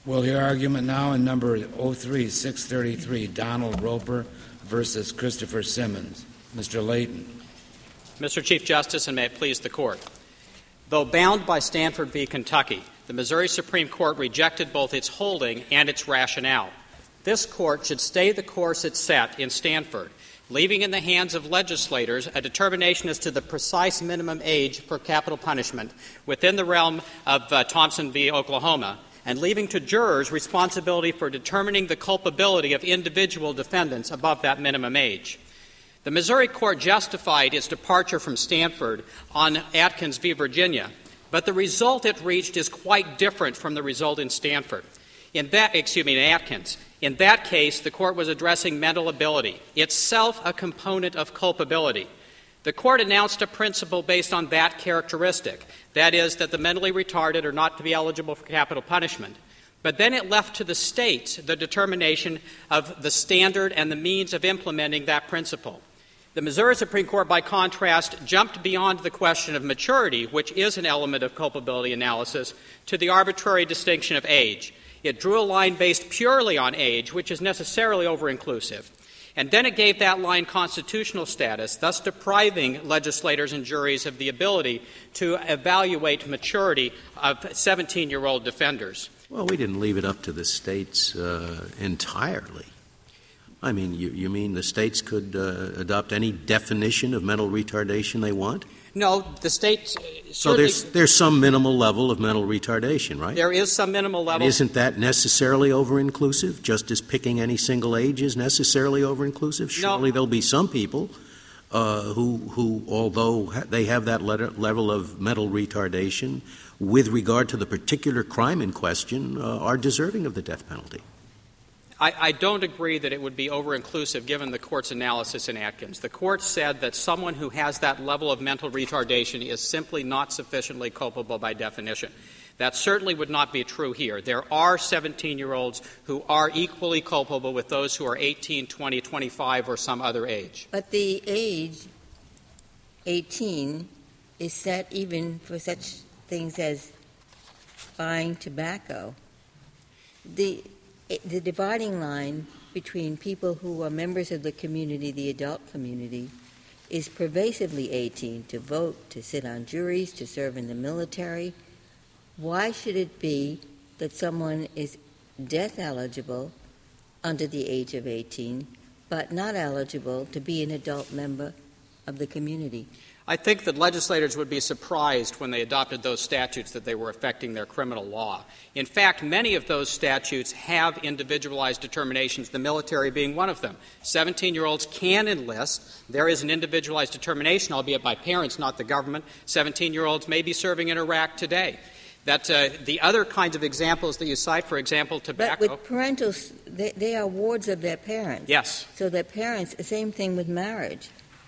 We'll hear argument now in number 03633, Donald Roper versus Christopher Simmons. Mr. Layton. Mr. Chief Justice, and may it please the Court. Though bound by Stanford v. Kentucky, the Missouri Supreme Court rejected both its holding and its rationale. This Court should stay the course it set in Stanford, leaving in the hands of legislators a determination as to the precise minimum age for capital punishment within the realm of Thompson v. Oklahoma, and leaving to jurors responsibility for determining the culpability of individual defendants above that minimum age. The Missouri court justified its departure from Stanford on Atkins v. Virginia, but the result it reached is quite different from the result in Stanford. In Atkins. In that case, the court was addressing mental ability, itself a component of culpability. The court announced a principle based on that characteristic, that is, that the mentally retarded are not to be eligible for capital punishment. But then it left to the states the determination of the standard and the means of implementing that principle. The Missouri Supreme Court, by contrast, jumped beyond the question of maturity, which is an element of culpability analysis, to the arbitrary distinction of age. It drew a line based purely on age, which is necessarily over-inclusive. And then it gave that line constitutional status, thus depriving legislators and juries of the ability to evaluate maturity of 17-year-old defenders. Well, we didn't leave it up to the states entirely. I mean, you mean the states could adopt any definition of mental retardation they want? No, the states So there's some minimal level of mental retardation, right? There is some minimal level. And isn't that necessarily over-inclusive, just as picking any single age is necessarily over-inclusive? Surely there'll be some people who, although they have that level of mental retardation, with regard to the particular crime in question, are deserving of the death penalty. I don't agree that it would be over-inclusive given the Court's analysis in Atkins. The Court said that someone who has that level of mental retardation is simply not sufficiently culpable by definition. That certainly would not be true here. There are 17-year-olds who are equally culpable with those who are 18, 20, 25, or some other age. But the age, 18, is set even for such things as buying tobacco. The dividing line between people who are members of the community, the adult community, is pervasively 18, to vote, to sit on juries, to serve in the military. Why should it be that someone is death eligible under the age of 18, but not eligible to be an adult member of the community? I think that legislators would be surprised when they adopted those statutes that they were affecting their criminal law. In fact, many of those statutes have individualized determinations, the military being one of them. 17-year-olds can enlist. There is an individualized determination, albeit by parents, not the government. 17-year-olds may be serving in Iraq today. That the other kinds of examples that you cite, for example, tobacco. But with parentals, they are wards of their parents. Yes. So their parents, the same thing with marriage.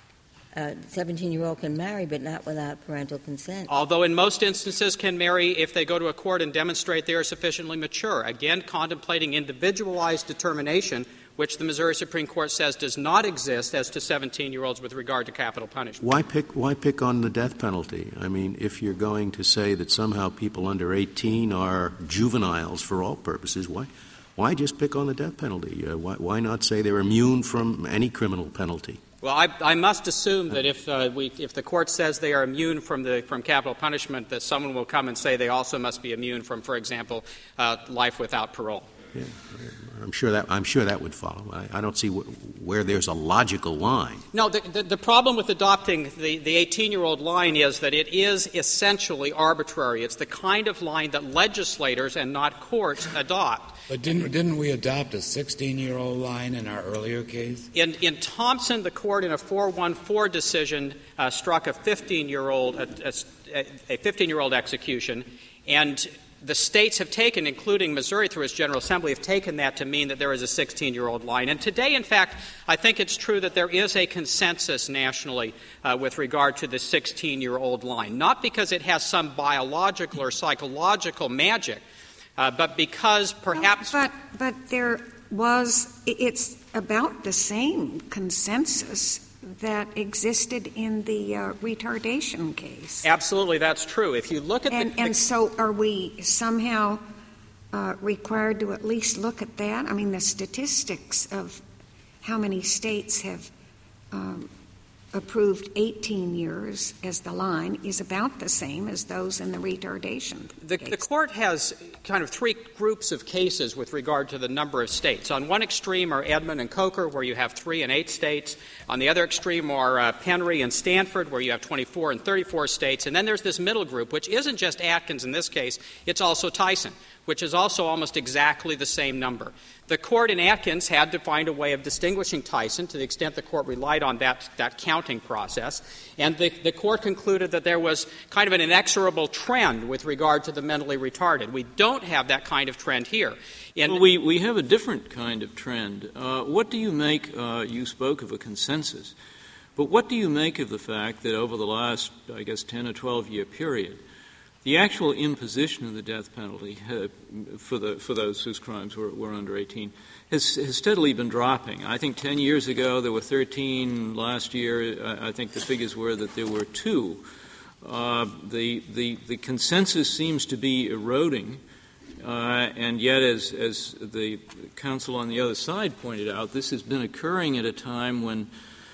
17-year-old can marry, but not without parental consent. Although in most instances can marry if they go to a court and demonstrate they are sufficiently mature. Again, contemplating individualized determination, which the Missouri Supreme Court says does not exist as to 17-year-olds with regard to capital punishment. Why pick on the death penalty? I mean, if you're going to say that somehow people under 18 are juveniles for all purposes, why just pick on the death penalty? Why not say they're immune from any criminal penalty? Well, I must assume that if the court says they are immune from capital punishment, that someone will come and say they also must be immune from, for example, life without parole. Yeah, I'm sure that would follow. I don't see where there's a logical line. No, the problem with adopting the 18-year-old line is that it is essentially arbitrary. It's the kind of line that legislators and not courts adopt. But didn't we adopt a 16-year-old line in our earlier case? In Thompson, the court in a 414 decision struck a 15-year-old execution, and the states have taken, including Missouri through its General Assembly, have taken that to mean that there is a 16-year-old line. And today, in fact, I think it's true that there is a consensus nationally with regard to the 16-year-old line, not because it has some biological or psychological magic, but because perhaps... But it's about the same consensus that existed in the retardation case. Absolutely, that's true. If you look at so are we somehow required to at least look at that? I mean, the statistics of how many states have approved 18 years as the line is about the same as those in the retardation The court has kind of three groups of cases with regard to the number of states. On one extreme are Edmund and Coker, where you have 3 and 8 states. On the other extreme are Penry and Stanford, where you have 24 and 34 states. And then there's this middle group, which isn't just Atkins in this case, it's also Tyson, which is also almost exactly the same number. The court in Atkins had to find a way of distinguishing Tyson to the extent the court relied on that counting process. And the court concluded that there was kind of an inexorable trend with regard to the mentally retarded. We don't have that kind of trend here. Well, we have a different kind of trend. What do you make, you spoke of a consensus, but what do you make of the fact that over the last, 10 or 12-year period, the actual imposition of the death penalty for those whose crimes were under 18 has steadily been dropping. I think 10 years ago there were 13. Last year, I think the figures were that there were 2. The consensus seems to be eroding, and yet, as the counsel on the other side pointed out, this has been occurring at a time when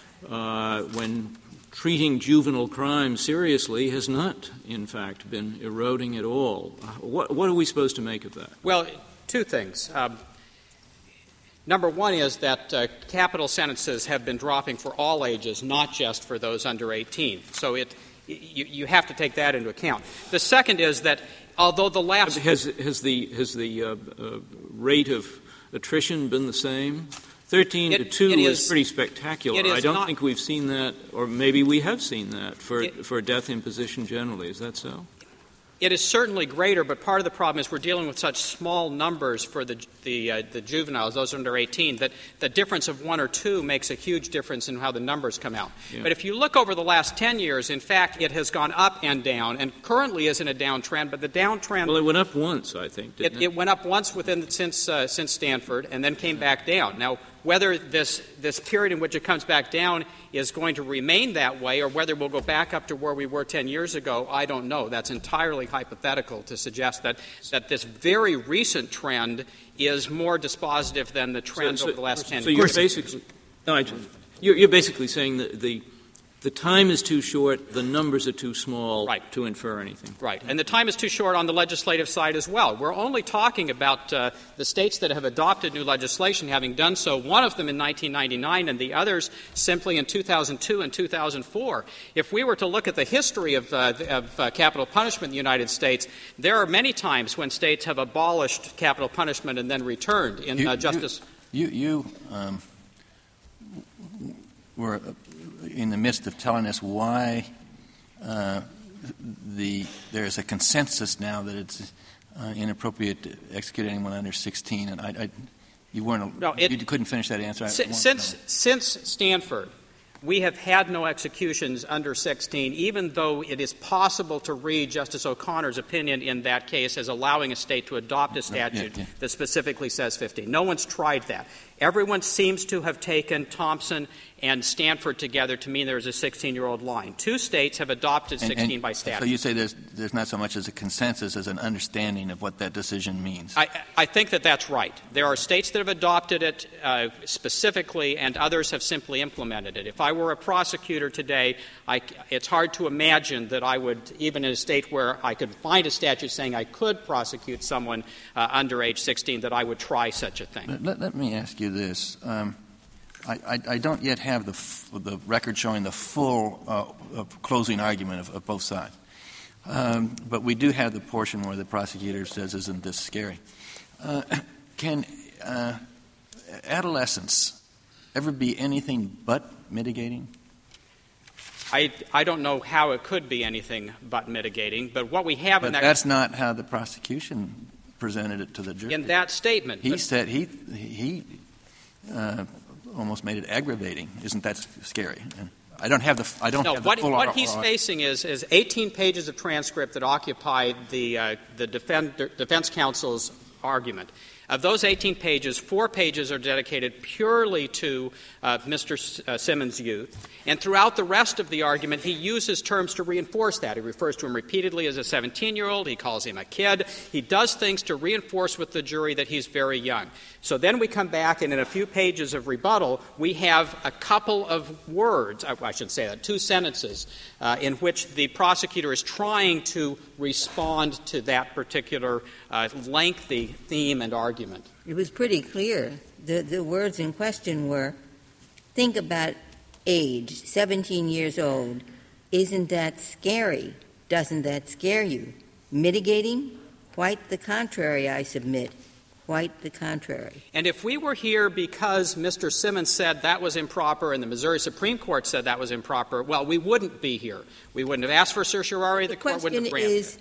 treating juvenile crime seriously has not, in fact, been eroding at all. What are we supposed to make of that? Well, 2 things. Number one is that capital sentences have been dropping for all ages, not just for those under 18. So you have to take that into account. The second is that although the last has the rate of attrition been the same? 13 to 2 is pretty spectacular. I don't think we've seen that, or maybe we have seen that for death imposition generally. Is that so? It is certainly greater, but part of the problem is we're dealing with such small numbers for the juveniles, those under 18, that the difference of 1 or 2 makes a huge difference in how the numbers come out. Yeah. But if you look over the last 10 years, in fact, it has gone up and down, and currently is in a downtrend. But the downtrend— Well, it went up once, I think, didn't it? It went up once since Stanford, and then came back down. Now, whether this period in which it comes back down is going to remain that way, or whether we'll go back up to where we were 10 years ago, I don't know. That's entirely hypothetical to suggest that this very recent trend is more dispositive than the trend over the last 10 years. You're basically saying that the time is too short, the numbers are too small to infer anything. Right. And the time is too short on the legislative side as well. We're only talking about the states that have adopted new legislation having done so, one of them in 1999 and the others simply in 2002 and 2004. If we were to look at the history of capital punishment in the United States, there are many times when states have abolished capital punishment and then returned in justice. You were in the midst of telling us why there's a consensus now that it's inappropriate to execute anyone under 16, and you couldn't finish that answer. Since Stanford, we have had no executions under 16, even though it is possible to read Justice O'Connor's opinion in that case as allowing a state to adopt a statute that specifically says 15. No one's tried that. Everyone seems to have taken Thompson and Stanford together to mean there's a 16-year-old line. 2 states have adopted 16 by statute. So you say there's not so much as a consensus as an understanding of what that decision means. I think that's right. There are states that have adopted it specifically, and others have simply implemented it. If I were a prosecutor today, it's hard to imagine that I would, even in a state where I could find a statute saying I could prosecute someone under age 16, that I would try such a thing. Let me ask you this. I don't yet have the record showing the full closing argument of both sides. But we do have the portion where the prosecutor says, "Isn't this scary?" Can adolescence ever be anything but mitigating? I don't know how it could be anything but mitigating, but what we have in that— But that's not how the prosecution presented it to the jury. In that statement. He said he almost made it aggravating. Isn't that scary? I don't have the full— What he's facing is 18 pages of transcript that occupy the defense counsel's argument. Of those 18 pages, 4 pages are dedicated purely to Mr. Simmons' youth. And throughout the rest of the argument, he uses terms to reinforce that. He refers to him repeatedly as a 17-year-old. He calls him a kid. He does things to reinforce with the jury that he's very young. So then we come back, and in a few pages of rebuttal, we have a couple of words, I should say that, 2 sentences, in which the prosecutor is trying to respond to that particular lengthy theme and argument. It was pretty clear. The words in question were, think about age, 17 years old. Isn't that scary? Doesn't that scare you? Mitigating? Quite the contrary, I submit. Quite the contrary. And if we were here because Mr. Simmons said that was improper and the Missouri Supreme Court said that was improper, well, we wouldn't be here. We wouldn't have asked for certiorari. The court wouldn't have granted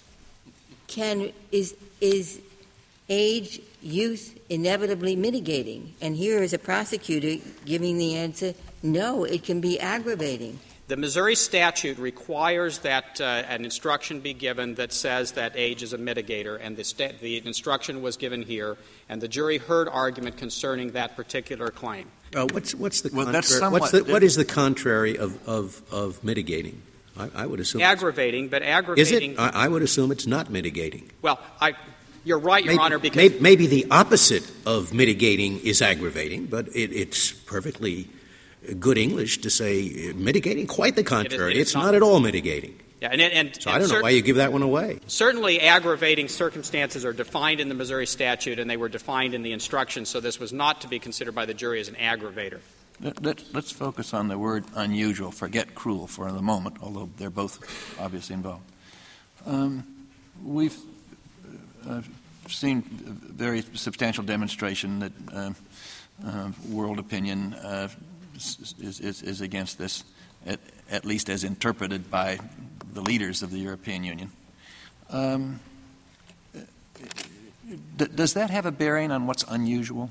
it. Is age, youth inevitably mitigating? And here is a prosecutor giving the answer, no, it can be aggravating. The Missouri statute requires that an instruction be given that says that age is a mitigator, and the instruction was given here, and the jury heard argument concerning that particular claim. What's the Well, contrary? that's somewhat What is the contrary of mitigating? I would assume aggravating, but aggravating. Is it? I would assume it's not mitigating. Well, you're right, Your Honor, because maybe the opposite of mitigating is aggravating, but it's perfectly good English to say mitigating. Quite the contrary. It's not at all mitigating. Yeah, so I don't know why you give that one away. Certainly aggravating circumstances are defined in the Missouri statute, and they were defined in the instructions, so this was not to be considered by the jury as an aggravator. Let's focus on the word unusual. Forget cruel for the moment, although they're both obviously involved. We've seen very substantial demonstration that world opinion is against this, at least as interpreted by the leaders of the European Union. Does that have a bearing on what's unusual?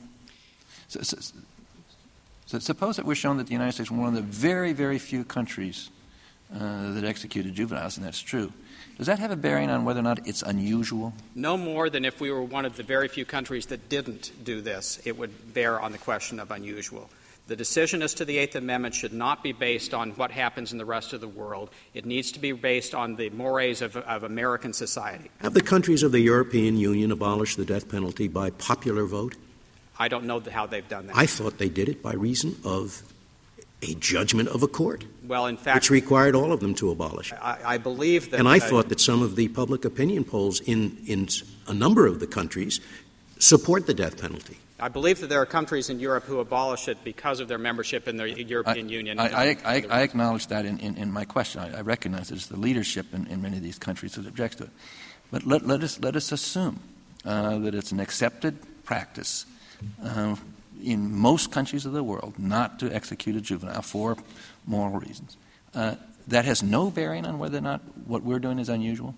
So suppose that we're shown that the United States was one of the very, very few countries that executed juveniles, and that's true. Does that have a bearing on whether or not it's unusual? No more than if we were one of the very few countries that didn't do this, it would bear on the question of unusual. The decision as to the Eighth Amendment should not be based on what happens in the rest of the world. It needs to be based on the mores of American society. Have the countries of the European Union abolished the death penalty by popular vote? I don't know how they've done that. I thought they did it by reason of a judgment of a court, well, in fact, which required all of them to abolish it. I believe that. And I thought that some of the public opinion polls in a number of the countries support the death penalty. I believe that there are countries in Europe who abolish it because of their membership in the European Union. I acknowledge that in my question. I recognize there's the leadership in many of these countries that objects to it. But let us assume that it's an accepted practice in most countries of the world not to execute a juvenile for moral reasons. That has no bearing on whether or not what we're doing is unusual?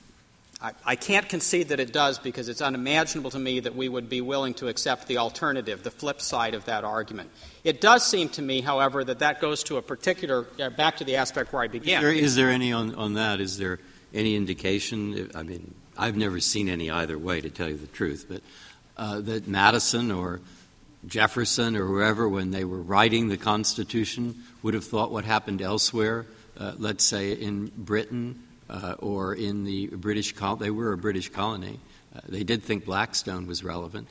I can't concede that it does, because it's unimaginable to me that we would be willing to accept the alternative, the flip side of that argument. It does seem to me, however, that goes to a particular back to the aspect where I began. Is there any on that? Is there any indication? I mean, I've never seen any either way, to tell you the truth, but that Madison or Jefferson or whoever, when they were writing the Constitution, would have thought what happened elsewhere, let's say in Britain, or in the British colony. They were a British colony. They did think Blackstone was relevant.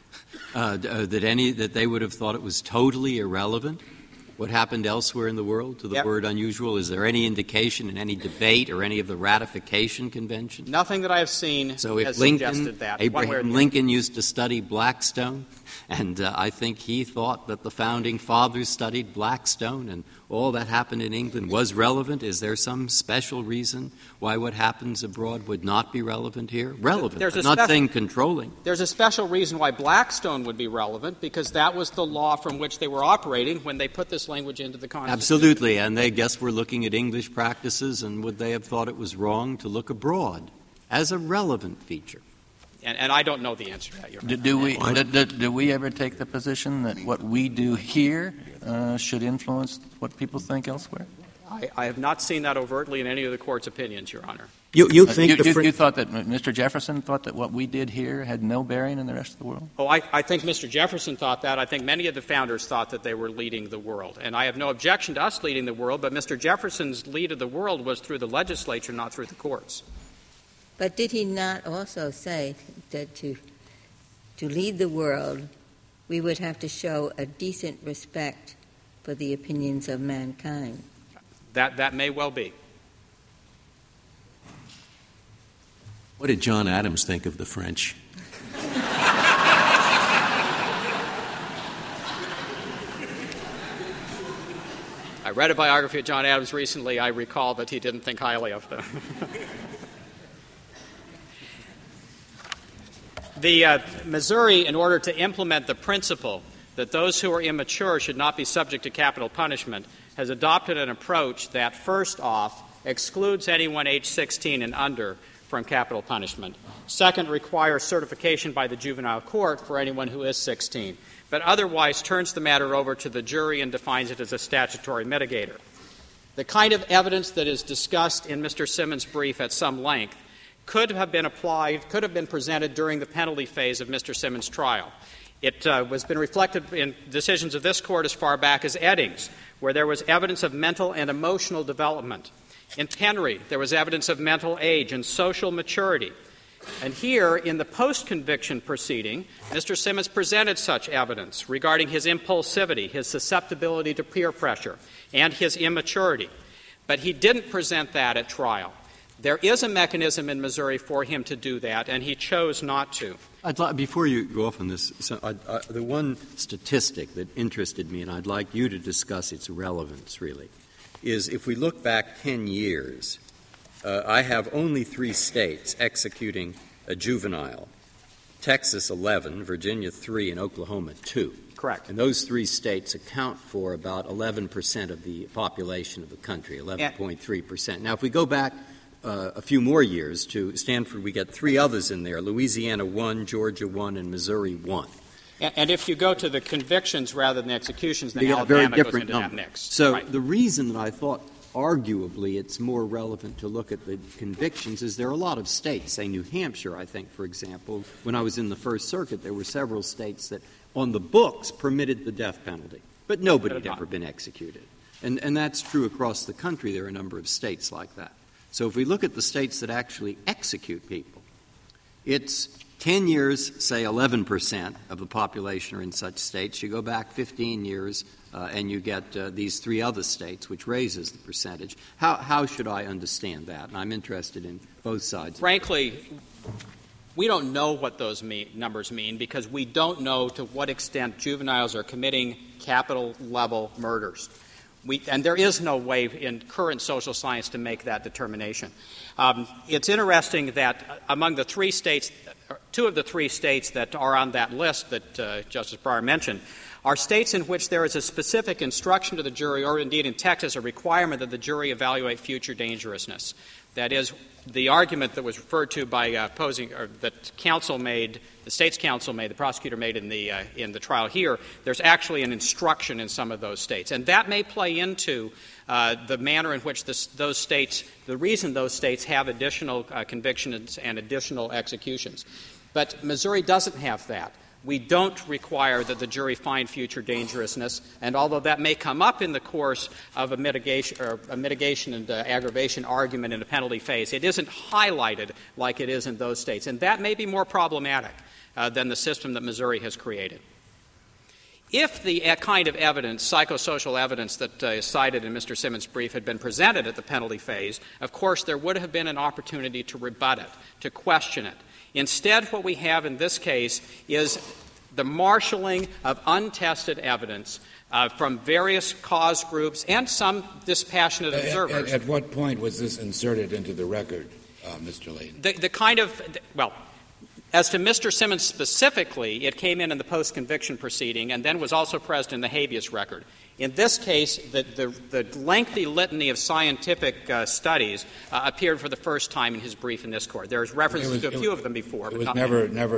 That they would have thought it was totally irrelevant what happened elsewhere in the world to the word unusual? Is there any indication in any debate or any of the ratification convention? Nothing that I have seen so if has Lincoln, suggested that. Abraham Lincoln used to study Blackstone, and I think he thought that the Founding Fathers studied Blackstone, and all that happened in England was relevant. Is there some special reason why what happens abroad would not be relevant here? Relevant. I'm not saying controlling. There's a special reason why Blackstone would be relevant, because that was the law from which they were operating when they put this language into the Constitution. Absolutely. And they guess we're looking at English practices, and would they have thought it was wrong to look abroad as a relevant feature? And I don't know the answer to that. Do we ever take the position that what we do here should influence what people think elsewhere? I have not seen that overtly in any of the Court's opinions, Your Honor. You think you thought that Mr. Jefferson thought that what we did here had no bearing in the rest of the world? Oh, I think Mr. Jefferson thought that. I think many of the founders thought that they were leading the world. And I have no objection to us leading the world, but Mr. Jefferson's lead of the world was through the legislature, not through the courts. But did he not also say that to lead the world, we would have to show a decent respect for the opinions of mankind? That may well be. What did John Adams think of the French? I read a biography of John Adams recently. I recall that he didn't think highly of them. The Missouri, in order to implement the principle that those who are immature should not be subject to capital punishment, has adopted an approach that, first off, excludes anyone age 16 and under from capital punishment. Second, requires certification by the juvenile court for anyone who is 16, but otherwise turns the matter over to the jury and defines it as a statutory mitigator. The kind of evidence that is discussed in Mr. Simmons' brief at some length could have been presented during the penalty phase of Mr. Simmons' trial. It has been reflected in decisions of this Court as far back as Eddings, where there was evidence of mental and emotional development. In Henry, there was evidence of mental age and social maturity. And here, in the post-conviction proceeding, Mr. Simmons presented such evidence regarding his impulsivity, his susceptibility to peer pressure, and his immaturity. But he didn't present that at trial. There is a mechanism in Missouri for him to do that, and he chose not to. Before you go off on this, the one statistic that interested me, and I'd like you to discuss its relevance, really, is if we look back 10 years, I have only 3 states executing a juvenile: Texas 11, Virginia 3, and Oklahoma 2. Correct. And those 3 states account for about 11% of the population of the country, 11.3%. Now, if we go back a few more years to Stanford, we get 3 others in there: Louisiana 1, Georgia 1, and Missouri 1. And if you go to the convictions rather than executions, then Alabama Alabama goes goes into number. that mix. So right. The reason that I thought arguably it's more relevant to look at the convictions is there are a lot of states, say New Hampshire, I think, for example. When I was in the First Circuit, there were several states that on the books permitted the death penalty, but nobody had ever been executed. And that's true across the country. There are a number of states like that. So if we look at the states that actually execute people, it's 10 years, say 11% of the population are in such states. You go back 15 years and you get these 3 other states, which raises the percentage. How should I understand that? And I'm interested in both sides. Frankly, we don't know what those numbers mean because we don't know to what extent juveniles are committing capital-level murders. And there is no way in current social science to make that determination. It's interesting that among the 3 states, 2 of the 3 states that are on that list that Justice Breyer mentioned are states in which there is a specific instruction to the jury, or indeed in Texas a requirement that the jury evaluate future dangerousness. That is, the argument that was referred to by that counsel made, the state's counsel made, the prosecutor made in the trial here. There's actually an instruction in some of those states, and that may play into the manner in which those states, the reason those states have additional convictions and additional executions. But Missouri doesn't have that. We don't require that the jury find future dangerousness, and although that may come up in the course of a mitigation and aggravation argument in a penalty phase, it isn't highlighted like it is in those states, and that may be more problematic than the system that Missouri has created. If the kind of evidence, psychosocial evidence that is cited in Mr. Simmons' brief had been presented at the penalty phase, of course there would have been an opportunity to rebut it, to question it. Instead, what we have in this case is the marshaling of untested evidence from various cause groups and some dispassionate observers. At what point was this inserted into the record, Mr. Layton? As to Mr. Simmons specifically, it came in the post-conviction proceeding and then was also present in the habeas record. In this case, the lengthy litany of scientific studies appeared for the first time in his brief in this court. There's references to a few of them before. It was never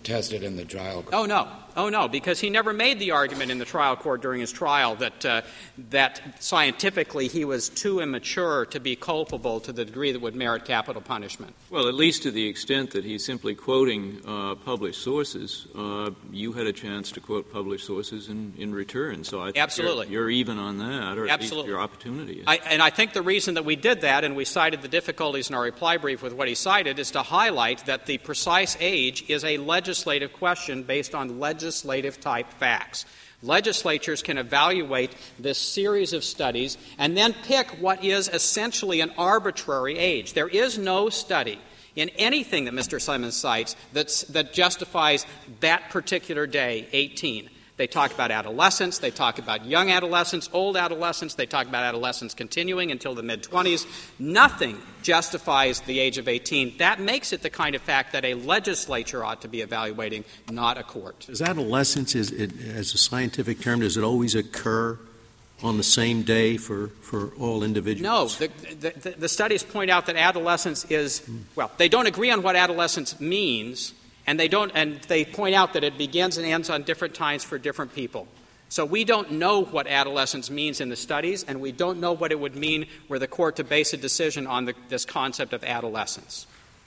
tested in the trial court. Oh, no, because he never made the argument in the trial court during his trial that scientifically he was too immature to be culpable to the degree that would merit capital punishment. Well, at least to the extent that he's simply quoting published sources, you had a chance to quote published sources in return. So I think Absolutely. You're even on that, or Absolutely. at least your opportunity is. And I think the reason that we did that, and we cited the difficulties in our reply brief with what he cited, is to highlight that the precise age is a legislative question based on legislative-type facts. Legislatures can evaluate this series of studies and then pick what is essentially an arbitrary age. There is no study in anything that Mr. Simmons cites that justifies that particular day, 18. They talk about adolescence. They talk about young adolescence, old adolescence. They talk about adolescence continuing until the mid-20s. Nothing justifies the age of 18. That makes it the kind of fact that a legislature ought to be evaluating, not a court. Is adolescence, as a scientific term, does it always occur on the same day for all individuals? No. The studies point out that adolescence is, well, they don't agree on what adolescence means, and they point out that it begins and ends on different times for different people. So we don't know what adolescence means in the studies, and we don't know what it would mean were the court to base a decision on this concept of adolescence.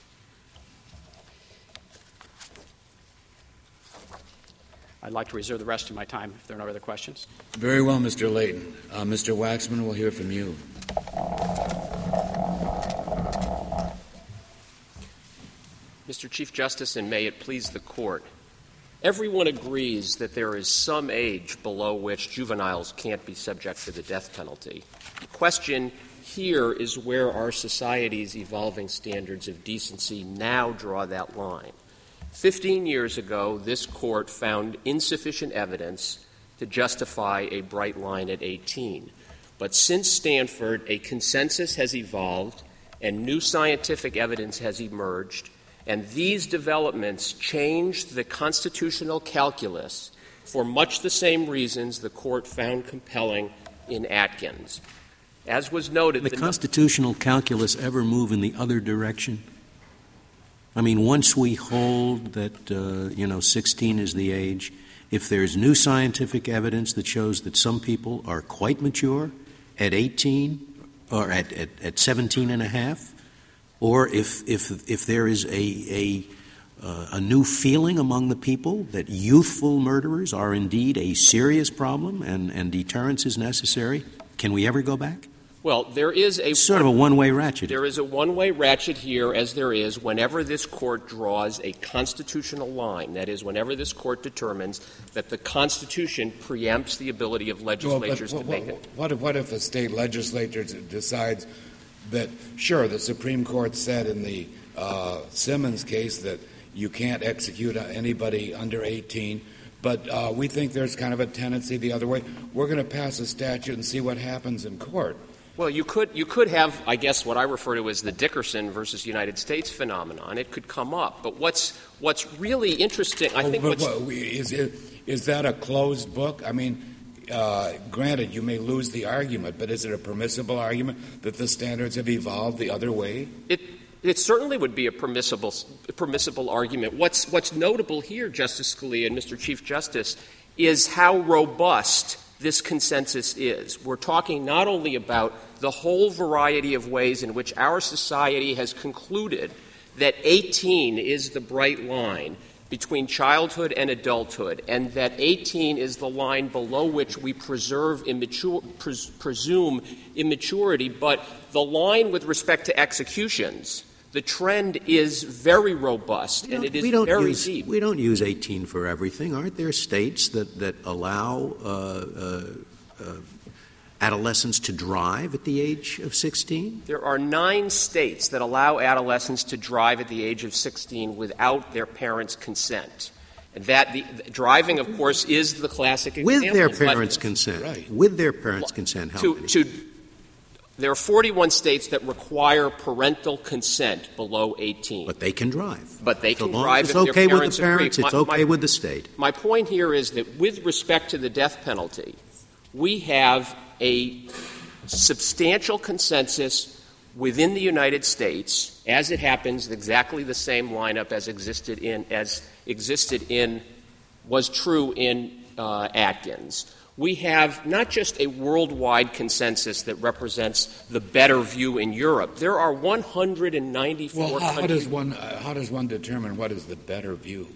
I'd like to reserve the rest of my time if there are no other questions. Very well, Mr. Layton. Mr. Waxman, we'll hear from you. Mr. Chief Justice, and may it please the Court, everyone agrees that there is some age below which juveniles can't be subject to the death penalty. The question here is where our society's evolving standards of decency now draw that line. 15 years ago, this Court found insufficient evidence to justify a bright line at 18. But since Stanford, a consensus has evolved and new scientific evidence has emerged, and these developments changed the constitutional calculus for much the same reasons the Court found compelling in Atkins. As was noted, the constitutional calculus ever move in the other direction? I mean, once we hold that, 16 is the age, if there's new scientific evidence that shows that some people are quite mature at 18 or at 17 and a half, or if there is a new feeling among the people that youthful murderers are indeed a serious problem and deterrence is necessary, can we ever go back? Well, there is sort of a one-way ratchet. There is a one-way ratchet here, as there is whenever this Court draws a constitutional line. That is, whenever this Court determines that the Constitution preempts the ability of legislatures to make it. What if a state legislature decides that, sure, the Supreme Court said in the Simmons case that you can't execute anybody under 18, but we think there's kind of a tendency the other way. We're going to pass a statute and see what happens in court. Well, you could have, I guess, what I refer to as the Dickerson versus United States phenomenon. It could come up. But what's really interesting, I think is that a closed book? I mean, granted, you may lose the argument, but is it a permissible argument that the standards have evolved the other way? It certainly would be a permissible argument. What's notable here, Justice Scalia and Mr. Chief Justice, is how robust this consensus is. We're talking not only about the whole variety of ways in which our society has concluded that 18 is the bright line between childhood and adulthood, and that 18 is the line below which we presume immaturity, but the line with respect to executions, the trend is very robust, and it is very deep. We don't use 18 for everything. Aren't there states that allow adolescents to drive at the age of 16? There are 9 states that allow adolescents to drive at the age of 16 without their parents' consent. And the driving, of course, is the classic example. With their parents' consent. Right. With their parents' consent. How many? There are 41 states that require parental consent below 18. But they can drive. But they can drive if their parents agree. It's okay with the parents. It's okay with the state. My point here is that with respect to the death penalty, we have a substantial consensus within the United States, as it happens, exactly the same lineup was true in Atkins. We have not just a worldwide consensus that represents the better view in Europe. There are 194 countries. How does one determine what is the better view?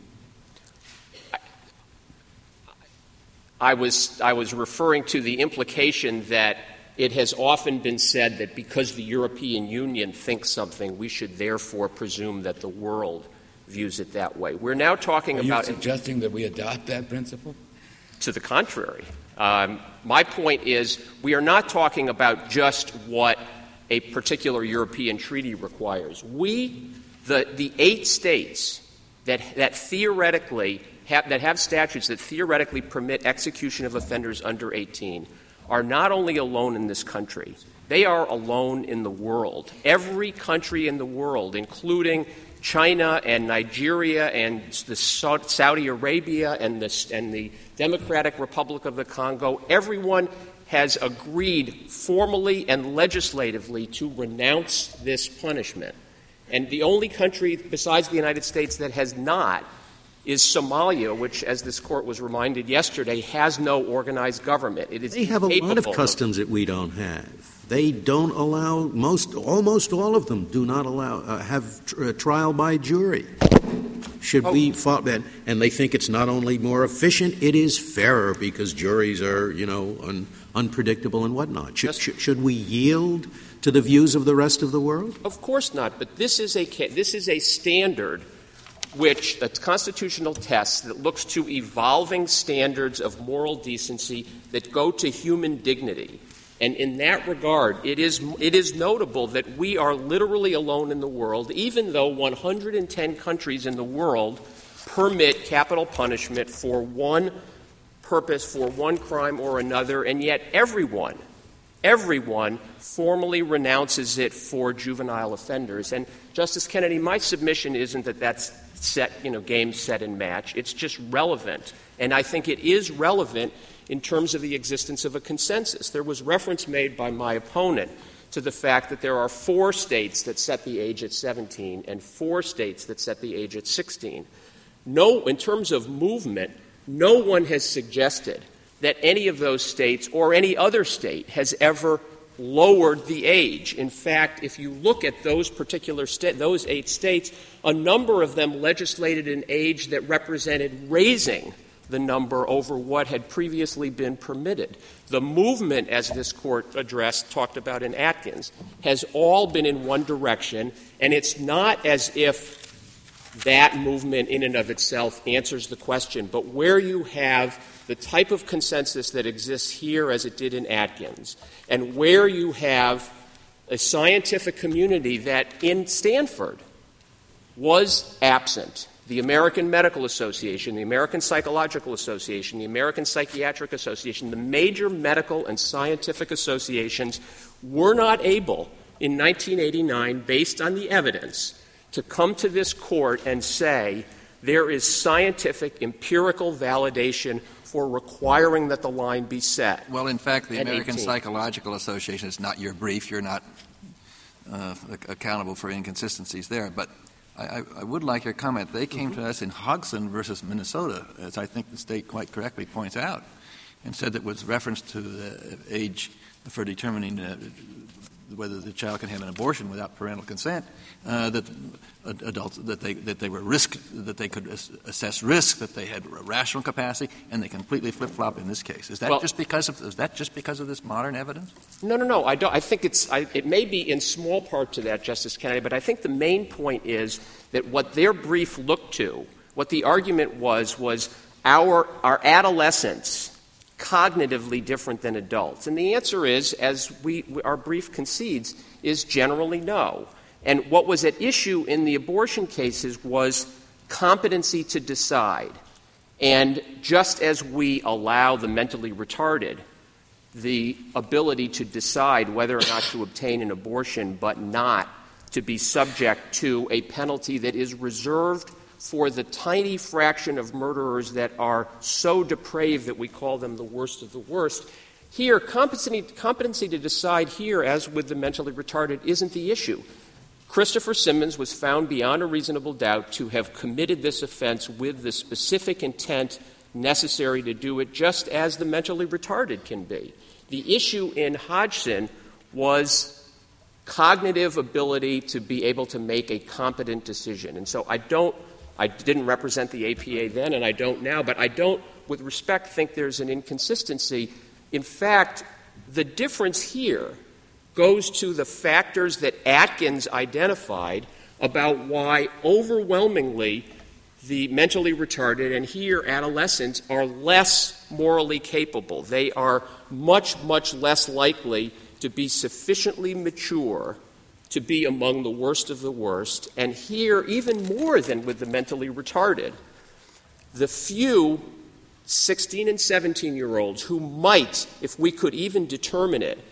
I was referring to the implication that it has often been said that because the European Union thinks something, we should therefore presume that the world views it that way. We're now talking about... Are you suggesting that we adopt that principle? To the contrary. My point is we are not talking about just what a particular European treaty requires. The 8 states that theoretically that have statutes that theoretically permit execution of offenders under 18 are not only alone in this country, they are alone in the world. Every country in the world, including China and Nigeria and the Saudi Arabia and the Democratic Republic of the Congo, everyone has agreed formally and legislatively to renounce this punishment. And the only country besides the United States that has not is Somalia, which, as this Court was reminded yesterday, has no organized government. It is They have a lot of customs that we don't have. They don't allow almost all of them do not allow have trial by jury. Should we follow that? And they think it's not only more efficient, it is fairer because juries are, unpredictable and whatnot. Should we yield to the views of the rest of the world? Of course not. But this is a standard which a constitutional test that looks to evolving standards of moral decency that go to human dignity. And in that regard, it is notable that we are literally alone in the world, even though 110 countries in the world permit capital punishment for one purpose, for one crime or another, and yet everyone formally renounces it for juvenile offenders. And, Justice Kennedy, my submission isn't that that's game, set, and match. It's just relevant. And I think it is relevant in terms of the existence of a consensus. There was reference made by my opponent to the fact that there are 4 states that set the age at 17 and 4 states that set the age at 16. In terms of movement, no one has suggested that any of those states or any other state has ever lowered the age. In fact, if you look at those particular those 8 states, a number of them legislated an age that represented raising the number over what had previously been permitted. The movement, as this Court talked about in Atkins, has all been in one direction, and it's not as if that movement in and of itself answers the question, but where you have the type of consensus that exists here as it did in Atkins, and where you have a scientific community that in Stanford was absent. The American Medical Association, the American Psychological Association, the American Psychiatric Association, the major medical and scientific associations were not able in 1989, based on the evidence, to come to this Court and say there is scientific, empirical validation for requiring that the line be set. Well, in fact, the American Psychological Association is not your brief. You're not accountable for inconsistencies there. But I would like your comment. They came to us in Hodgson versus Minnesota, as I think the State quite correctly points out, and said that with reference to the age for determining whether the child can have an abortion without parental consent, that adults that they could assess risk, that they had rational capacity, and they completely flip-flop in this case. Is that just because of this modern evidence? No. I think it may be in small part to that, Justice Kennedy, but I think the main point is that what their brief looked to, what the argument was our adolescents cognitively different than adults? And the answer is, as our brief concedes, is generally no. And what was at issue in the abortion cases was competency to decide. And just as we allow the mentally retarded the ability to decide whether or not to obtain an abortion, but not to be subject to a penalty that is reserved for the tiny fraction of murderers that are so depraved that we call them the worst of the worst, Here, competency to decide here, as with the mentally retarded, isn't the issue. Christopher Simmons was found beyond a reasonable doubt to have committed this offense with the specific intent necessary to do it, just as the mentally retarded can be. The issue in Hodgson was cognitive ability to be able to make a competent decision. And so I didn't represent the APA then, and I don't now, but I don't, with respect, think there's an inconsistency. In fact, the difference here goes to the factors that Atkins identified about why overwhelmingly the mentally retarded and here adolescents are less morally capable. They are much, much less likely to be sufficiently mature to be among the worst of the worst, and here, even more than with the mentally retarded, the few 16 and 17-year-olds who might, if we could even determine it,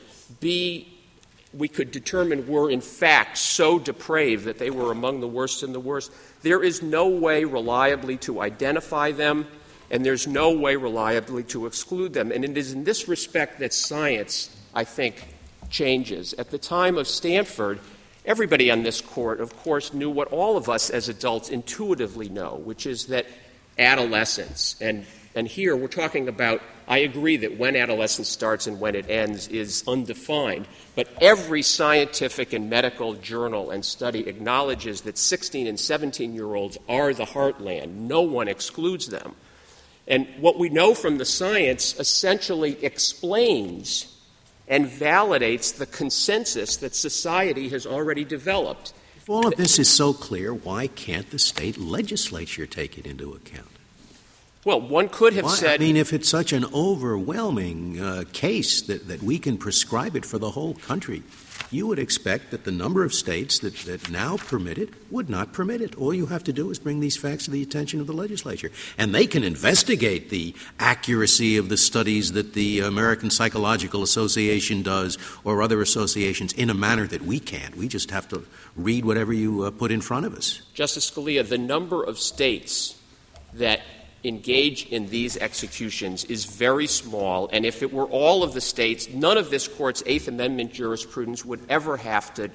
we could determine were in fact so depraved that they were among the worst and the worst, there is no way reliably to identify them, and there's no way reliably to exclude them. And it is in this respect that science, I think, changes. At the time of Stanford, everybody on this court, of course, knew what all of us as adults intuitively know, which is that adolescence, and here we're talking about, I agree that when adolescence starts and when it ends is undefined, but every scientific and medical journal and study acknowledges that 16 and 17-year-olds are the heartland. No one excludes them. And what we know from the science essentially explains and validates the consensus that society has already developed. If all of this is so clear, why can't the state legislature take it into account? Well, one could have said... I mean, if it's such an overwhelming case that we can prescribe it for the whole country, you would expect that the number of states that now permit it would not permit it. All you have to do is bring these facts to the attention of the legislature. And they can investigate the accuracy of the studies that the American Psychological Association does or other associations in a manner that we can't. We just have to read whatever you put in front of us. Justice Scalia, the number of states that engage in these executions is very small, and if it were all of the states, none of this Court's Eighth Amendment jurisprudence would ever have to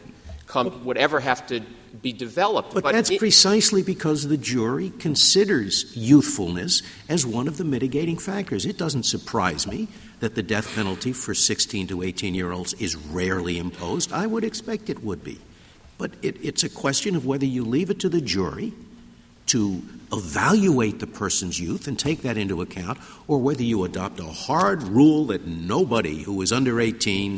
be developed. But that's precisely because the jury considers youthfulness as one of the mitigating factors. It doesn't surprise me that the death penalty for 16 to 18-year-olds is rarely imposed. I would expect it would be. But it's a question of whether you leave it to the jury to evaluate the person's youth and take that into account, or whether you adopt a hard rule that nobody who is under 18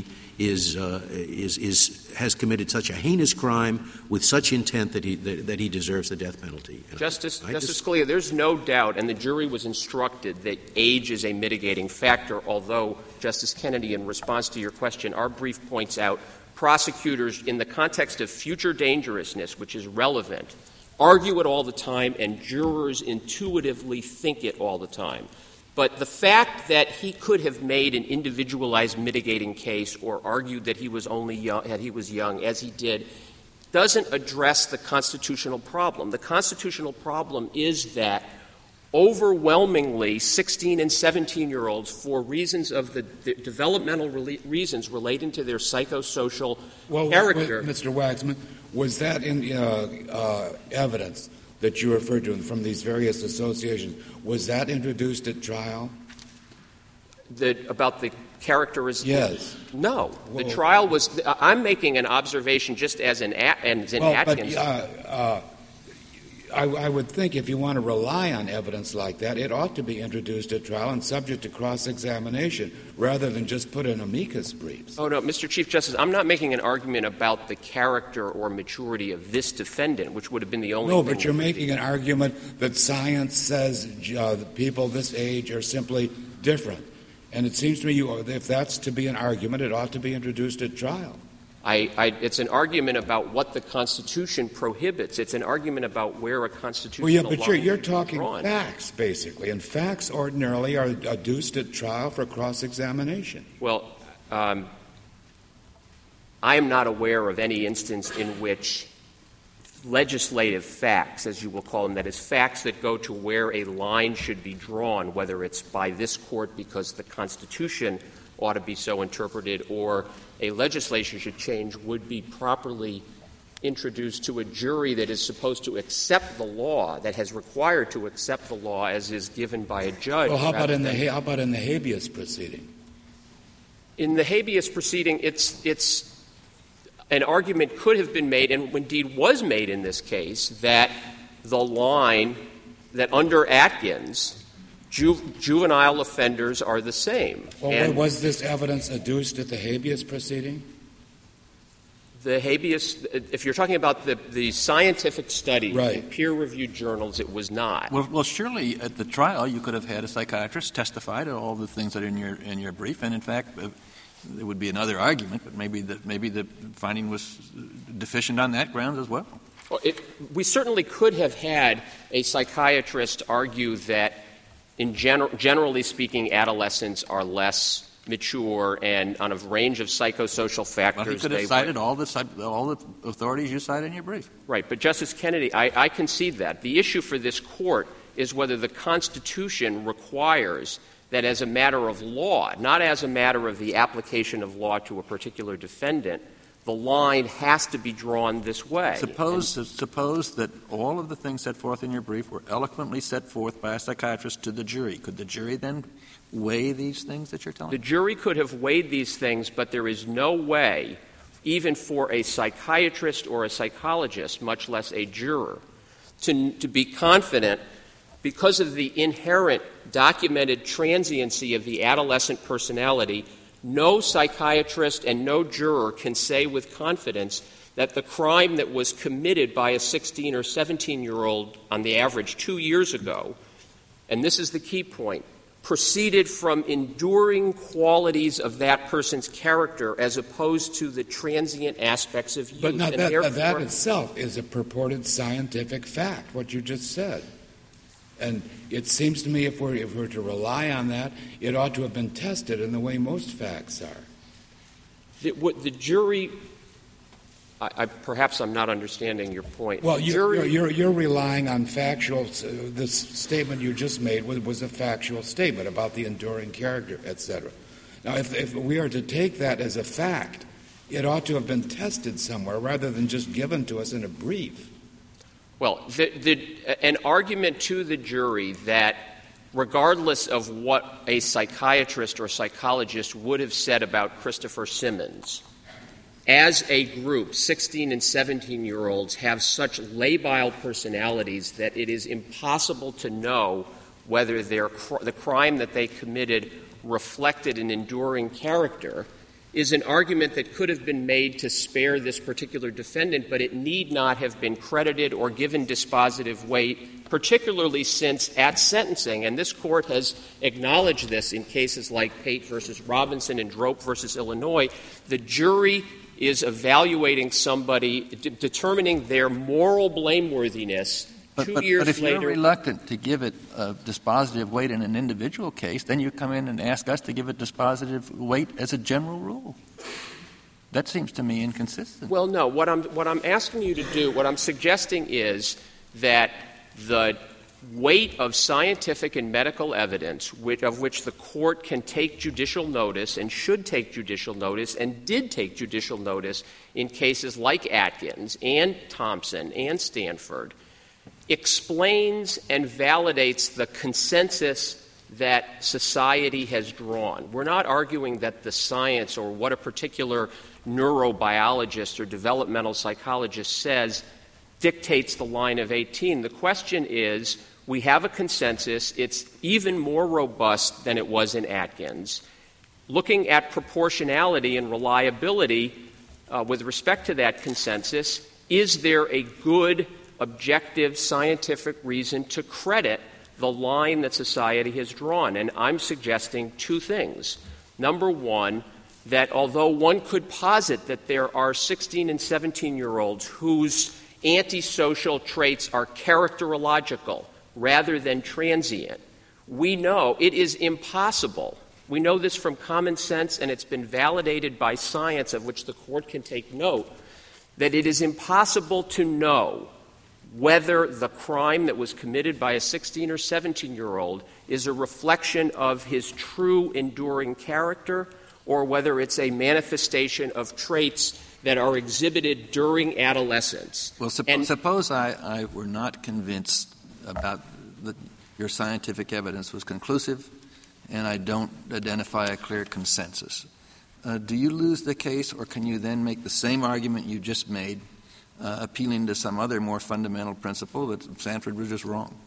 has committed such a heinous crime with such intent that he deserves the death penalty. Justice Scalia, there's no doubt, and the jury was instructed that age is a mitigating factor, although, Justice Kennedy, in response to your question, our brief points out prosecutors, in the context of future dangerousness, which is relevant, argue it all the time, and jurors intuitively think it all the time. But the fact that he could have made an individualized mitigating case or argued that he was only young, that he was young, as he did, doesn't address the constitutional problem. The constitutional problem is that overwhelmingly 16 and 17-year-olds, for reasons of the developmental reasons relating to their psychosocial character. Mr. Waxman, was that in evidence that you referred to from these various associations, was that introduced at trial? About the characteristics? Yes. No. The trial was – I'm making an observation just as in Atkins. I would think if you want to rely on evidence like that, it ought to be introduced at trial and subject to cross-examination rather than just put in amicus briefs. Oh, no, Mr. Chief Justice, I'm not making an argument about the character or maturity of this defendant, which would have been the only thing. No, but you're making an argument that science says people this age are simply different. And it seems to me if that's to be an argument, it ought to be introduced at trial. It's an argument about what the Constitution prohibits. It's an argument about where a constitutional line is drawn. But you're talking facts, basically, and facts ordinarily are adduced at trial for cross-examination. Well, I am not aware of any instance in which legislative facts, as you will call them, that is, facts that go to where a line should be drawn, whether it's by this Court because the Constitution ought to be so interpreted or a legislation should change would be properly introduced to a jury that is supposed to accept the law, that has required to accept the law as is given by a judge. Well, how about in the habeas proceeding? In the habeas proceeding, it's an argument could have been made, and indeed was made in this case, that the line that under Atkins, juvenile offenders are the same. Well, was this evidence adduced at the habeas proceeding? The habeas, if you're talking about the scientific study, right, in peer-reviewed journals, it was not. Well, surely at the trial you could have had a psychiatrist testify to all the things that are in your brief, and in fact, there would be another argument, but maybe the finding was deficient on that ground as well. Well, we certainly could have had a psychiatrist argue that, generally speaking, adolescents are less mature and on a range of psychosocial factors. Well, he could have cited all the authorities you cite in your brief. Right, but Justice Kennedy, I concede that. The issue for this Court is whether the Constitution requires that as a matter of law, not as a matter of the application of law to a particular defendant, the line has to be drawn this way. Suppose that all of the things set forth in your brief were eloquently set forth by a psychiatrist to the jury. Could the jury then weigh these things that you're telling me? The jury could have weighed these things, but there is no way, even for a psychiatrist or a psychologist, much less a juror, to be confident because of the inherent documented transiency of the adolescent personality. No psychiatrist and no juror can say with confidence that the crime that was committed by a 16 or 17-year-old on the average 2 years ago, and this is the key point, proceeded from enduring qualities of that person's character as opposed to the transient aspects of youth. But now that itself is a purported scientific fact, what you just said. And it seems to me if we're to rely on that, it ought to have been tested in the way most facts are. The jury perhaps I'm not understanding your point. Well, you're relying on factual. This statement you just made was a factual statement about the enduring character, etc. Now, if we are to take that as a fact, it ought to have been tested somewhere rather than just given to us in a brief. Well, an argument to the jury that regardless of what a psychiatrist or psychologist would have said about Christopher Simmons, as a group, 16 and 17-year-olds have such labile personalities that it is impossible to know whether the crime that they committed reflected an enduring character, is an argument that could have been made to spare this particular defendant, but it need not have been credited or given dispositive weight, particularly since at sentencing, and this Court has acknowledged this in cases like Pate v. Robinson and Drope v. Illinois, the jury is evaluating somebody, determining their moral blameworthiness 2 years later. But if you're reluctant to give it a dispositive weight in an individual case, then you come in and ask us to give it dispositive weight as a general rule. That seems to me inconsistent. Well, no. What I'm asking you to do, what I'm suggesting is that the weight of scientific and medical evidence of which the Court can take judicial notice and should take judicial notice and did take judicial notice in cases like Atkins and Thompson and Stanford explains and validates the consensus that society has drawn. We're not arguing that the science or what a particular neurobiologist or developmental psychologist says dictates the line of 18. The question is, we have a consensus. It's even more robust than it was in Atkins. Looking at proportionality and reliability with respect to that consensus, is there a good, objective, scientific reason to credit the line that society has drawn? And I'm suggesting two things. Number one, that although one could posit that there are 16 and 17-year-olds whose antisocial traits are characterological rather than transient, we know it is impossible. We know this from common sense, and it's been validated by science, of which the Court can take note, that it is impossible to know whether the crime that was committed by a 16 or 17-year-old is a reflection of his true enduring character or whether it's a manifestation of traits that are exhibited during adolescence. Well, suppose I were not convinced about your scientific evidence was conclusive, and I don't identify a clear consensus. Do you lose the case, or can you then make the same argument you just made, appealing to some other more fundamental principle that Sanford was just wrong?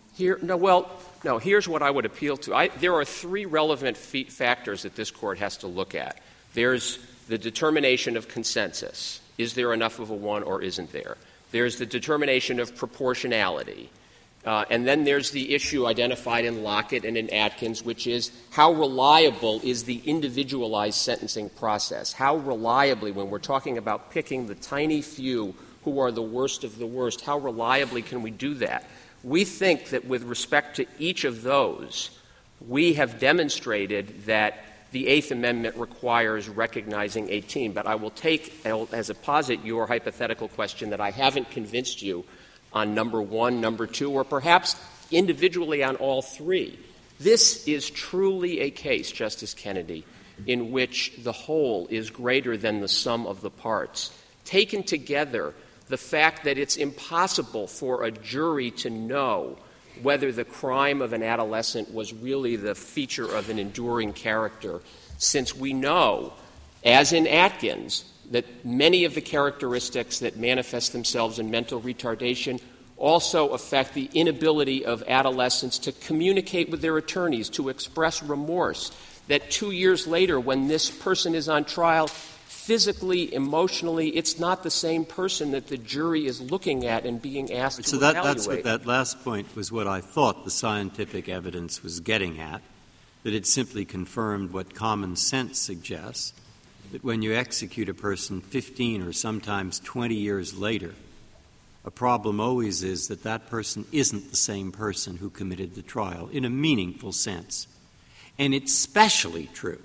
Here's what I would appeal to. There are three relevant factors that this Court has to look at. There's the determination of consensus. Is there enough of a one or isn't there? There's the determination of proportionality. And then there's the issue identified in Lockett and in Atkins, which is how reliable is the individualized sentencing process? How reliably, when we're talking about picking the tiny few who are the worst of the worst, how reliably can we do that? We think that with respect to each of those, we have demonstrated that the Eighth Amendment requires recognizing 18. But I will take as a posit your hypothetical question that I haven't convinced you on number one, number two, or perhaps individually on all three. This is truly a case, Justice Kennedy, in which the whole is greater than the sum of the parts. Taken together, the fact that it's impossible for a jury to know whether the crime of an adolescent was really the feature of an enduring character, since we know, as in Atkins, that many of the characteristics that manifest themselves in mental retardation also affect the inability of adolescents to communicate with their attorneys, to express remorse, that 2 years later, when this person is on trial, physically, emotionally, it's not the same person that the jury is looking at and being asked to evaluate. So that's what that last point was, what I thought the scientific evidence was getting at, that it simply confirmed what common sense suggests, that when you execute a person 15 or sometimes 20 years later, a problem always is that that person isn't the same person who committed the trial in a meaningful sense. And it's especially true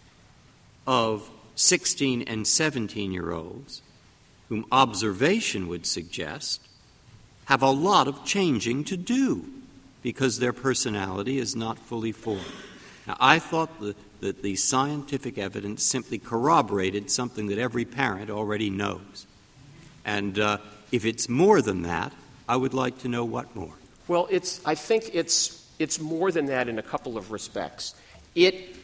of 16 and 17-year-olds whom observation would suggest have a lot of changing to do because their personality is not fully formed. Now, I thought that the scientific evidence simply corroborated something that every parent already knows. And if it's more than that, I would like to know what more. Well, I think it's more than that in a couple of respects. It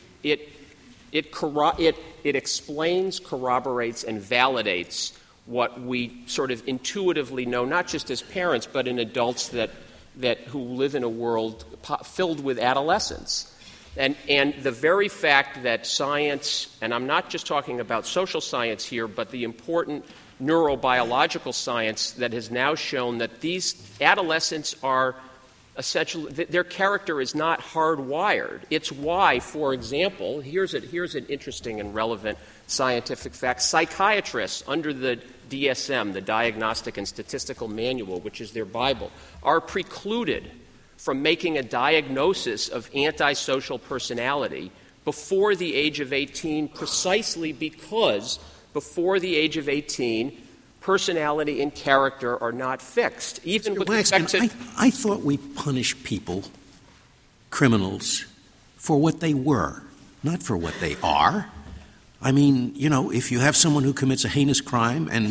explains, corroborates, and validates what we sort of intuitively know, not just as parents, but in adults that who live in a world filled with adolescents. And the very fact that science, and I'm not just talking about social science here, but the important neurobiological science that has now shown that these adolescents are essentially, their character is not hardwired. It's why, for example, here's an interesting and relevant scientific fact. Psychiatrists under the DSM, the Diagnostic and Statistical Manual, which is their Bible, are precluded from making a diagnosis of antisocial personality before the age of 18, precisely because before the age of 18, personality and character are not fixed. Even Mr. with Waxman, respect to I thought we punish people, criminals, for what they were, not for what they are. I mean, if you have someone who commits a heinous crime and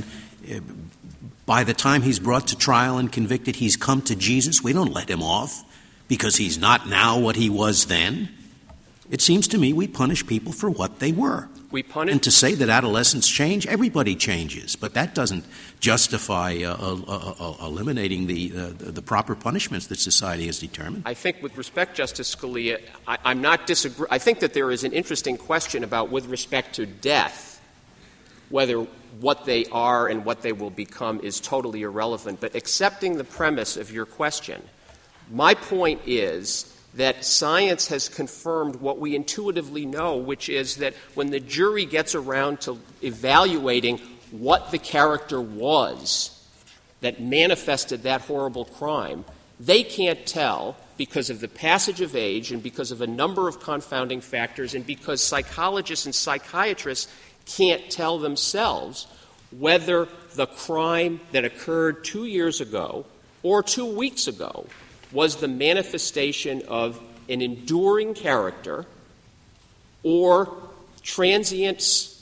by the time he's brought to trial and convicted, he's come to Jesus, we don't let him off because he's not now what he was then. It seems to me we punish people for what they were. And to say that adolescents change, everybody changes, but that doesn't justify eliminating the proper punishments that society has determined. I think, with respect, Justice Scalia, I'm not disagreeing. I think that there is an interesting question about, with respect to death, whether what they are and what they will become is totally irrelevant. But accepting the premise of your question, my point is that science has confirmed what we intuitively know, which is that when the jury gets around to evaluating what the character was that manifested that horrible crime, they can't tell because of the passage of age and because of a number of confounding factors and because psychologists and psychiatrists can't tell themselves whether the crime that occurred 2 years ago or 2 weeks ago was the manifestation of an enduring character or transient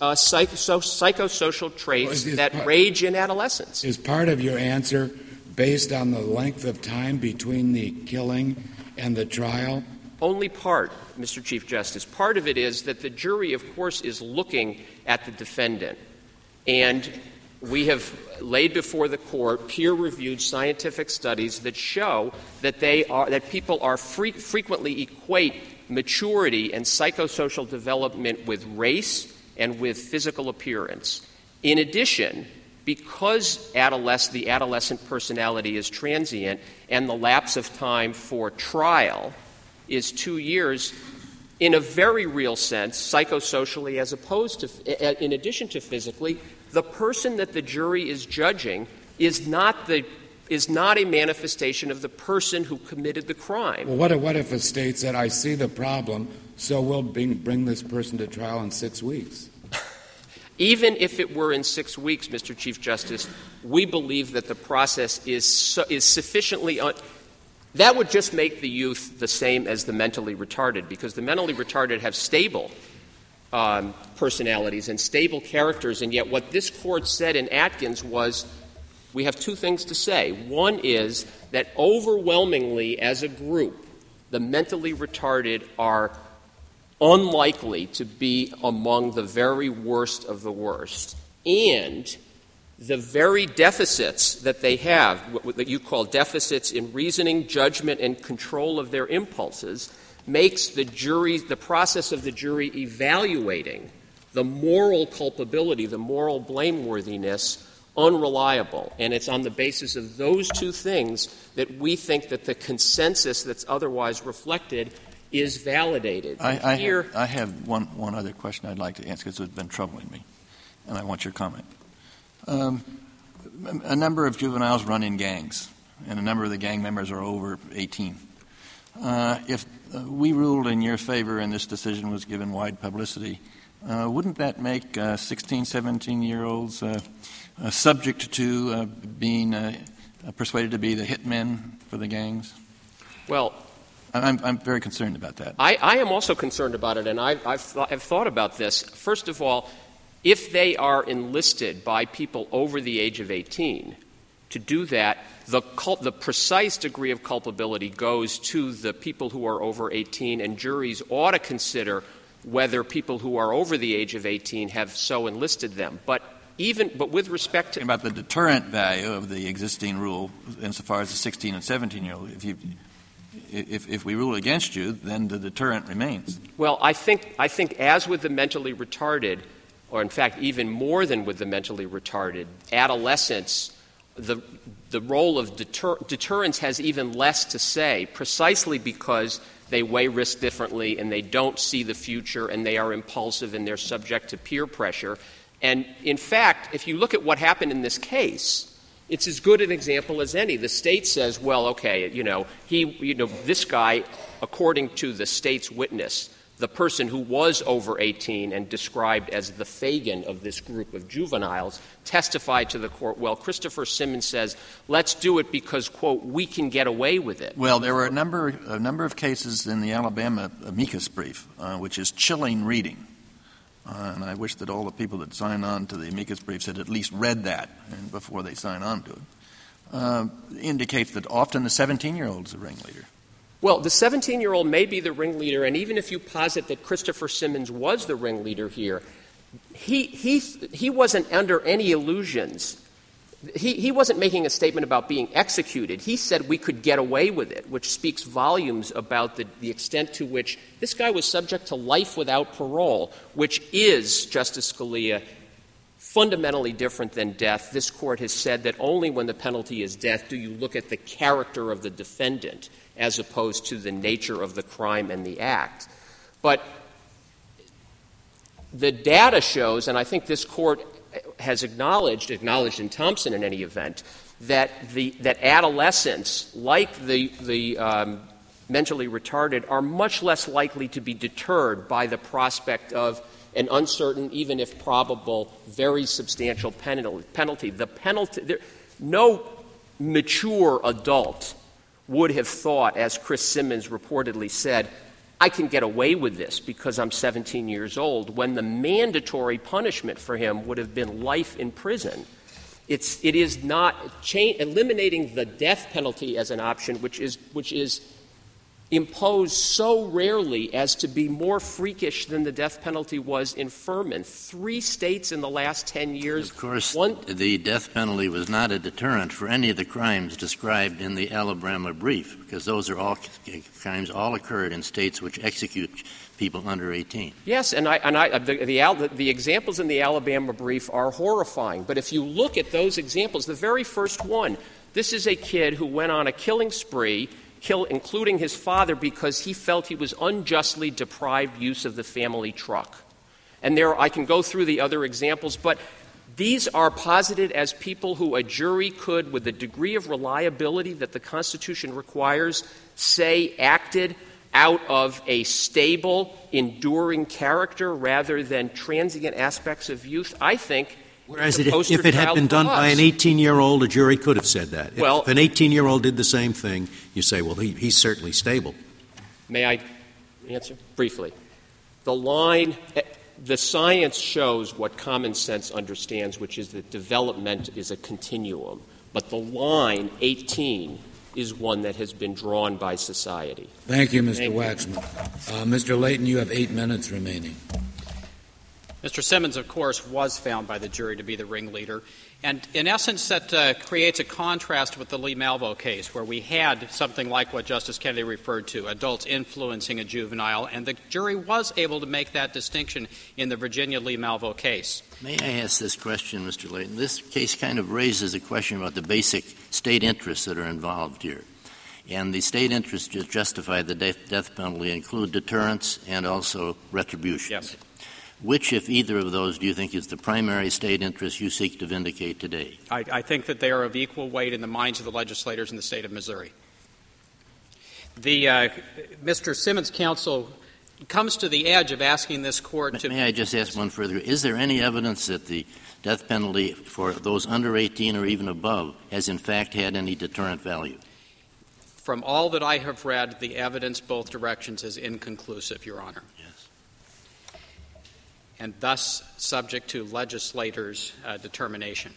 psychosocial traits that rage in adolescence. Is part of your answer based on the length of time between the killing and the trial? Only part, Mr. Chief Justice. Part of it is that the jury, of course, is looking at the defendant. And we have laid before the court peer-reviewed scientific studies that show that people are frequently equate maturity and psychosocial development with race and with physical appearance. In addition, because the adolescent personality is transient and the lapse of time for trial is 2 years, in a very real sense, psychosocially as opposed to, in addition to physically, the person that the jury is judging is not a manifestation of the person who committed the crime. Well, what if a state said, I see the problem, so we'll bring this person to trial in 6 weeks? Even if it were in 6 weeks, Mr. Chief Justice, we believe that the process is sufficiently that would just make the youth the same as the mentally retarded, because the mentally retarded have stable personalities and stable characters, and yet what this court said in Atkins was, we have two things to say. One is that overwhelmingly as a group, the mentally retarded are unlikely to be among the very worst of the worst. And the very deficits that they have, what you call deficits in reasoning, judgment, and control of their impulses, makes the process of the jury evaluating the moral culpability, the moral blameworthiness, unreliable. And it's on the basis of those two things that we think that the consensus that's otherwise reflected is validated. I have one other question I'd like to answer because it's been troubling me, and I want your comment. A number of juveniles run in gangs, and a number of the gang members are over 18. If we ruled in your favor and this decision was given wide publicity, wouldn't that make 16, 17-year-olds subject to being persuaded to be the hitmen for the gangs? Well, I'm very concerned about that. I am also concerned about it, and I've thought about this. First of all, if they are enlisted by people over the age of 18 to do that, the precise degree of culpability goes to the people who are over 18, and juries ought to consider whether people who are over the age of 18 have so enlisted them. But with respect to about the deterrent value of the existing rule, insofar as the 16 and 17-year-old, if we rule against you, then the deterrent remains. Well, I think as with the mentally retarded, or in fact even more than with the mentally retarded, adolescents, the role of deterrence has even less to say, precisely because they weigh risk differently and they don't see the future and they are impulsive and they're subject to peer pressure. And in fact, if you look at what happened in this case, it's as good an example as any. The state says, well, okay, this guy, according to the state's witness, the person who was over 18 and described as the Fagin of this group of juveniles, testified to the court, well, Christopher Simmons says, let's do it because, quote, we can get away with it. Well, there were a number of cases in the Alabama amicus brief, which is chilling reading. And I wish that all the people that sign on to the amicus briefs had at least read that before they sign on to it. Indicates that often the 17-year-old is the ringleader. Well, the 17-year-old may be the ringleader, and even if you posit that Christopher Simmons was the ringleader here, he wasn't under any illusions. He wasn't making a statement about being executed. He said we could get away with it, which speaks volumes about the extent to which this guy was subject to life without parole, which is, Justice Scalia, fundamentally different than death. This Court has said that only when the penalty is death do you look at the character of the defendant as opposed to the nature of the crime and the act. But the data shows, and I think this Court has acknowledged in Thompson in any event, that adolescents, like the mentally retarded, are much less likely to be deterred by the prospect of an uncertain, even if probable, very substantial penalty. No mature adult would have thought, as Chris Simmons reportedly said, I can get away with this because I'm 17 years old, when the mandatory punishment for him would have been life in prison. It is not eliminating the death penalty as an option, which is imposed so rarely as to be more freakish than the death penalty was in Furman. 3 states in the last 10 years. Of course, the death penalty was not a deterrent for any of the crimes described in the Alabama brief, because those are all crimes all occurred in states which execute people under 18. Yes, the examples in the Alabama brief are horrifying. But if you look at those examples, the very first one, this is a kid who went on a killing spree, including his father, because he felt he was unjustly deprived use of the family truck. And I can go through the other examples, but these are posited as people who a jury could, with the degree of reliability that the Constitution requires, say acted out of a stable, enduring character rather than transient aspects of youth. I think. Whereas if it had been done by an 18-year-old, a jury could have said that. Well, if an 18-year-old did the same thing, you say, well, he's certainly stable. May I answer briefly? The science shows what common sense understands, which is that development is a continuum. But the line, 18, is one that has been drawn by society. Thank you, Mr. Waxman. Mr. Layton, you have 8 minutes remaining. Mr. Simmons, of course, was found by the jury to be the ringleader. And in essence, that creates a contrast with the Lee Malvo case, where we had something like what Justice Kennedy referred to, adults influencing a juvenile, and the jury was able to make that distinction in the Virginia Lee Malvo case. May I ask this question, Mr. Layton? This case kind of raises a question about the basic state interests that are involved here. And the state interests to justify the death penalty include deterrence and also retribution. Yes. Which, if either of those, do you think is the primary state interest you seek to vindicate today? I think that they are of equal weight in the minds of the legislators in the state of Missouri. Mr. Simmons' counsel comes to the edge of asking this court to— May I just ask one further? Is there any evidence that the death penalty for those under 18 or even above has in fact had any deterrent value? From all that I have read, the evidence both directions is inconclusive, Your Honor. And thus subject to legislators' determination.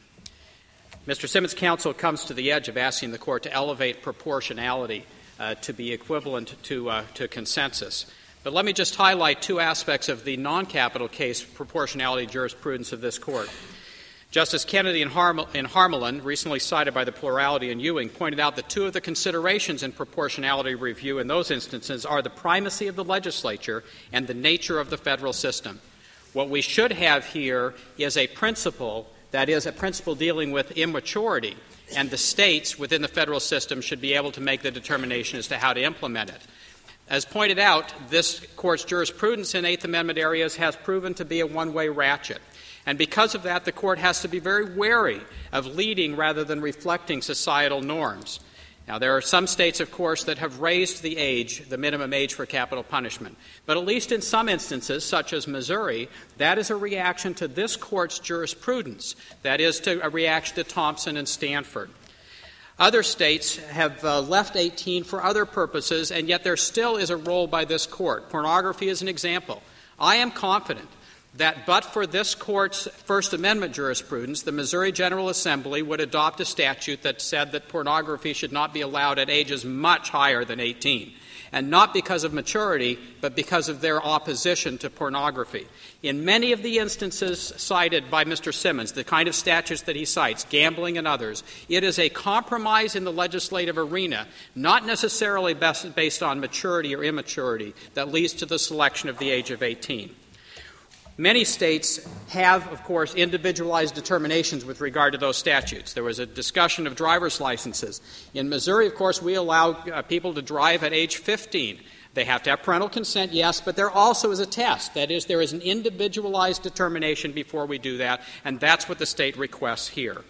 Mr. Simmons' counsel comes to the edge of asking the court to elevate proportionality to be equivalent to consensus. But let me just highlight 2 aspects of the non-capital case proportionality jurisprudence of this court. Justice Kennedy in Harmelin, recently cited by the plurality in Ewing, pointed out that 2 of the considerations in proportionality review in those instances are the primacy of the legislature and the nature of the federal system. What we should have here is a principle, that is, a principle dealing with immaturity, and the states within the federal system should be able to make the determination as to how to implement it. As pointed out, this Court's jurisprudence in Eighth Amendment areas has proven to be a one-way ratchet. And because of that, the Court has to be very wary of leading rather than reflecting societal norms. Now, there are some states, of course, that have raised the minimum age for capital punishment. But at least in some instances, such as Missouri, that is a reaction to this Court's jurisprudence. That is a reaction to Thompson and Stanford. Other states have left 18 for other purposes, and yet there still is a role by this Court. Pornography is an example. I am confident that but for this Court's First Amendment jurisprudence, the Missouri General Assembly would adopt a statute that said that pornography should not be allowed at ages much higher than 18, and not because of maturity, but because of their opposition to pornography. In many of the instances cited by Mr. Simmons, the kind of statutes that he cites, gambling and others, it is a compromise in the legislative arena, not necessarily based on maturity or immaturity, that leads to the selection of the age of 18. Many states have, of course, individualized determinations with regard to those statutes. There was a discussion of driver's licenses. In Missouri, of course, we allow people to drive at age 15. They have to have parental consent, yes, but there also is a test. That is, there is an individualized determination before we do that, and that's what the state requests here.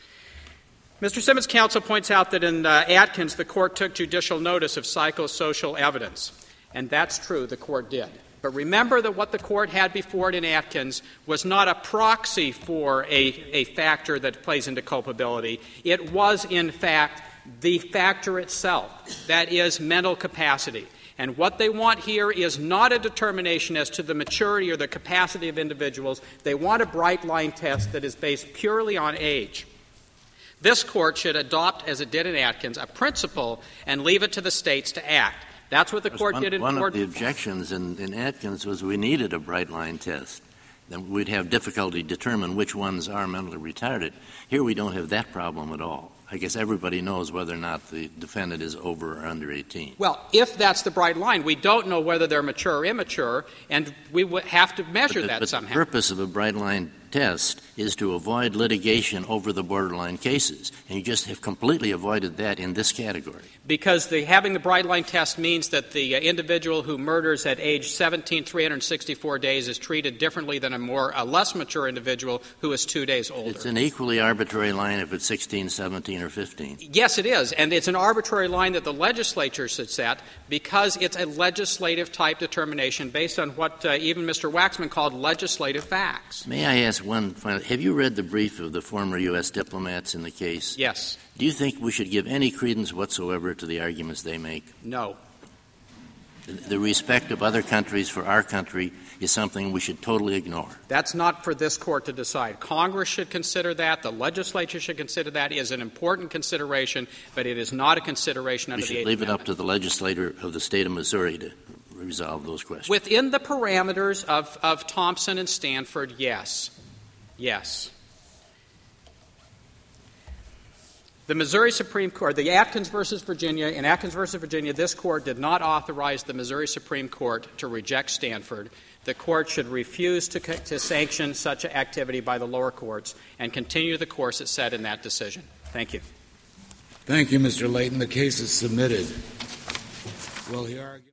Mr. Simmons' counsel points out that in Atkins, the Court took judicial notice of psychosocial evidence, and that's true, the Court did. But remember that what the Court had before it in Atkins was not a proxy for a factor that plays into culpability. It was, in fact, the factor itself, that is, mental capacity. And what they want here is not a determination as to the maturity or the capacity of individuals. They want a bright-line test that is based purely on age. This Court should adopt, as it did in Atkins, a principle and leave it to the states to act. That's what the Court did in Ford. One of the objections in Atkins was we needed a bright-line test. Then we'd have difficulty determine which ones are mentally retarded. Here we don't have that problem at all. I guess everybody knows whether or not the defendant is over or under 18. Well, if that's the bright line, we don't know whether they're mature or immature, and we would have to measure that somehow. The purpose of a bright line test is to avoid litigation over the borderline cases, and you just have completely avoided that in this category. Because having the bright line test means that the individual who murders at age 17, 364 days is treated differently than a less mature individual who is 2 days older. It's an equally arbitrary line if it's 16, 17, or 15. Yes, it is. And it's an arbitrary line that the legislature should set because it's a legislative-type determination based on what even Mr. Waxman called legislative facts. May I ask one final? Have you read the brief of the former U.S. diplomats in the case? Yes. Do you think we should give any credence whatsoever to the arguments they make? No. The respect of other countries for our country is something we should totally ignore. That's not for this Court to decide. Congress should consider that. The legislature should consider that. It is an important consideration, but it is not a consideration under the Eighth Amendment. We should leave it up to the legislator of the state of Missouri to resolve those questions. Within the parameters of Thompson and Stanford, yes. Yes. The Missouri Supreme Court, the Atkins versus Virginia, in Atkins versus Virginia, this Court did not authorize the Missouri Supreme Court to reject Stanford. The Court should refuse to sanction such activity by the lower courts and continue the course it set in that decision. Thank you. Thank you, Mr. Layton. The case is submitted. We'll hear